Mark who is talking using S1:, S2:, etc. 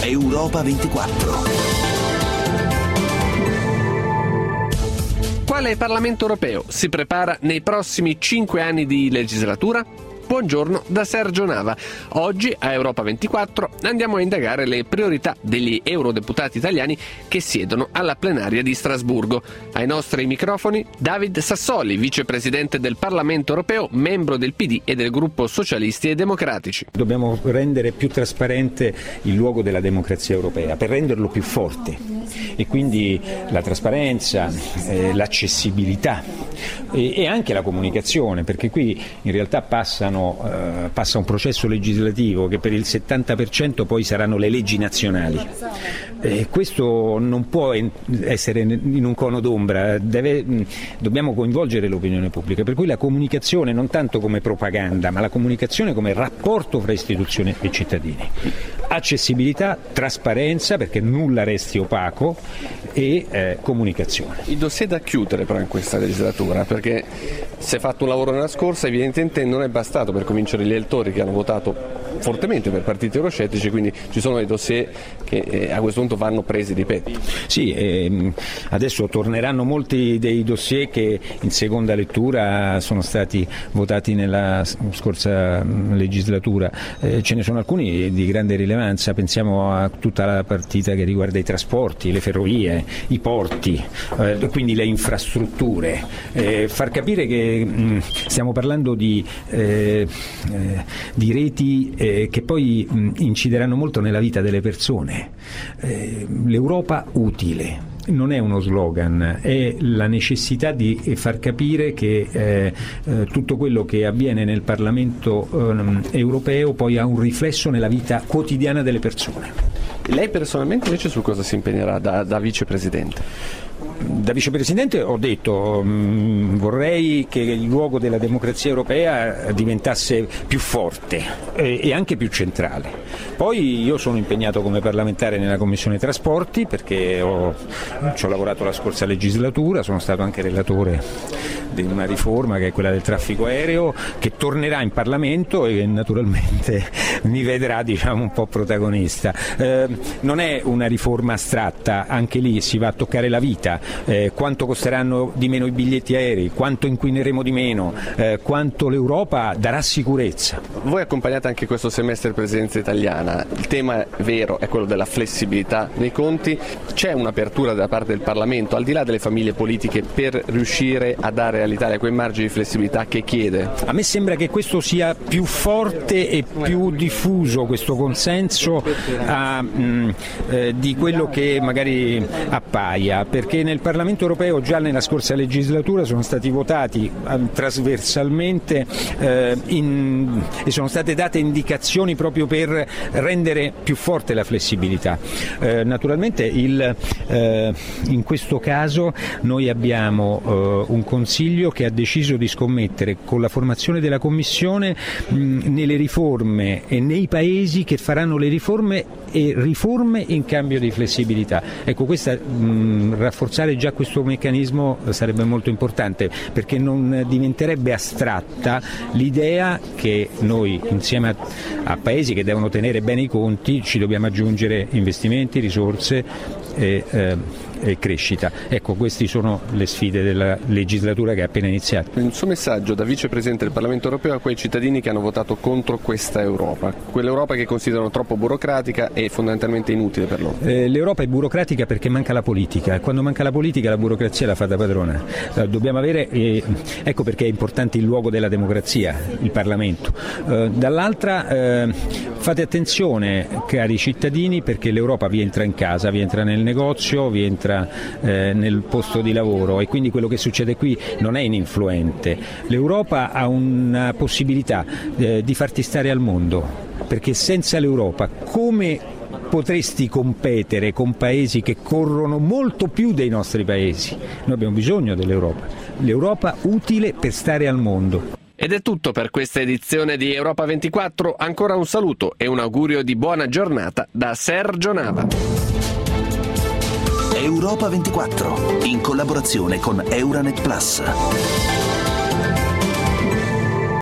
S1: Europa 24.
S2: Quale Parlamento europeo si prepara nei prossimi 5 anni di legislatura? Buongiorno da Sergio Nava. Oggi a Europa 24 andiamo a indagare le priorità degli eurodeputati italiani che siedono alla plenaria di Strasburgo. Ai nostri microfoni David Sassoli, vicepresidente del Parlamento europeo, membro del PD e del gruppo Socialisti e Democratici.
S3: Dobbiamo rendere più trasparente il luogo della democrazia europea per renderlo più forte, e quindi la trasparenza, l'accessibilità e anche la comunicazione, perché qui in realtà passa un processo legislativo che per il 70% poi saranno le leggi nazionali. Questo non può essere in un cono d'ombra, dobbiamo coinvolgere l'opinione pubblica, per cui la comunicazione non tanto come propaganda, ma la comunicazione come rapporto fra istituzioni e cittadini. Accessibilità, trasparenza, perché nulla resti opaco, e comunicazione.
S2: I dossier da chiudere però in questa legislatura, perché si è fatto un lavoro nella scorsa, evidentemente non è bastato per convincere gli elettori che hanno votato fortemente per partiti euroscettici, quindi ci sono dei dossier che a questo punto vanno presi di petto.
S3: Sì, adesso torneranno molti dei dossier che in seconda lettura sono stati votati nella scorsa legislatura. Ce ne sono alcuni di grande rilevanza, pensiamo a tutta la partita che riguarda i trasporti, le ferrovie, i porti, quindi le infrastrutture. Far capire che stiamo parlando di reti che poi incideranno molto nella vita delle persone. L'Europa utile non è uno slogan, è la necessità di far capire che tutto quello che avviene nel Parlamento europeo poi ha un riflesso nella vita quotidiana delle persone.
S2: Lei personalmente invece su cosa si impegnerà da vicepresidente?
S3: Da vicepresidente ho detto vorrei che il luogo della democrazia europea diventasse più forte e anche più centrale. Poi io sono impegnato come parlamentare nella Commissione Trasporti, perché ci ho lavorato la scorsa legislatura, sono stato anche relatore di una riforma che è quella del traffico aereo, che tornerà in Parlamento e naturalmente mi vedrà un po' protagonista. Non è una riforma astratta, anche lì si va a toccare la vita. Quanto costeranno di meno i biglietti aerei, quanto inquineremo di meno, quanto l'Europa darà sicurezza.
S2: Voi accompagnate anche questo semestre presidenza italiana, il tema vero è quello della flessibilità nei conti, c'è un'apertura da parte del Parlamento, al di là delle famiglie politiche, per riuscire a dare all'Italia quei margini di flessibilità che chiede?
S3: A me sembra che questo sia più forte e più diffuso, questo consenso di quello che magari appaia, perché nel Parlamento europeo già nella scorsa legislatura sono stati votati trasversalmente e sono state date indicazioni proprio per rendere più forte la flessibilità. Naturalmente in questo caso noi abbiamo un Consiglio che ha deciso di scommettere con la formazione della Commissione nelle riforme e nei paesi che faranno le riforme in cambio di flessibilità. Ecco, rafforzare già questo meccanismo sarebbe molto importante, perché non diventerebbe astratta l'idea che noi insieme a paesi che devono tenere bene i conti ci dobbiamo aggiungere investimenti, risorse e crescita. Ecco, queste sono le sfide della legislatura che è appena iniziata.
S2: Il suo messaggio da vicepresidente del Parlamento europeo a quei cittadini che hanno votato contro questa Europa, quell'Europa che considerano troppo burocratica e fondamentalmente inutile per loro?
S3: L'Europa è burocratica perché manca la politica, e quando manca la politica la burocrazia la fa da padrona. Dobbiamo avere, ecco perché è importante il luogo della democrazia, il Parlamento. Dall'altra fate attenzione, cari cittadini, perché l'Europa vi entra in casa, vi entra nel negozio, vi entra nel posto di lavoro, e quindi quello che succede qui non è ininfluente. L'Europa ha una possibilità di farti stare al mondo, perché senza l'Europa come potresti competere con paesi che corrono molto più dei nostri paesi? Noi abbiamo bisogno dell'Europa, l'Europa utile per stare al mondo.
S2: Ed è tutto per questa edizione di Europa 24, ancora un saluto e un augurio di buona giornata da Sergio Nava.
S1: Europa 24, in collaborazione con Euranet Plus.